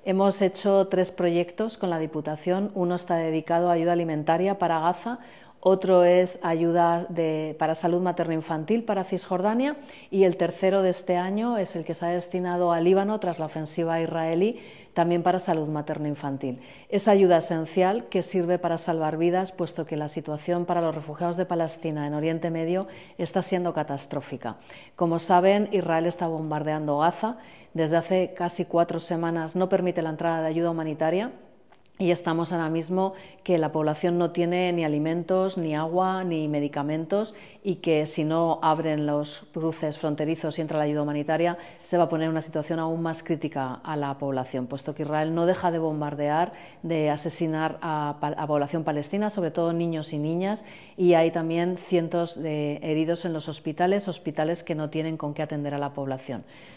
Hemos hecho 3 proyectos con la Diputación. Uno está dedicado a ayuda alimentaria para Gaza, otro es ayuda para salud materno-infantil para Cisjordania y el tercero de este año es el que se ha destinado a Líbano tras la ofensiva israelí, también para salud materno-infantil. Es ayuda esencial que sirve para salvar vidas, puesto que la situación para los refugiados de Palestina en Oriente Medio está siendo catastrófica. Como saben, Israel está bombardeando Gaza. Desde hace casi 4 semanas no permite la entrada de ayuda humanitaria y estamos ahora mismo que la población no tiene ni alimentos, ni agua, ni medicamentos y que si no abren los cruces fronterizos y entra la ayuda humanitaria se va a poner en una situación aún más crítica a la población, puesto que Israel no deja de bombardear, de asesinar a población palestina, sobre todo niños y niñas, y hay también cientos de heridos en los hospitales que no tienen con qué atender a la población.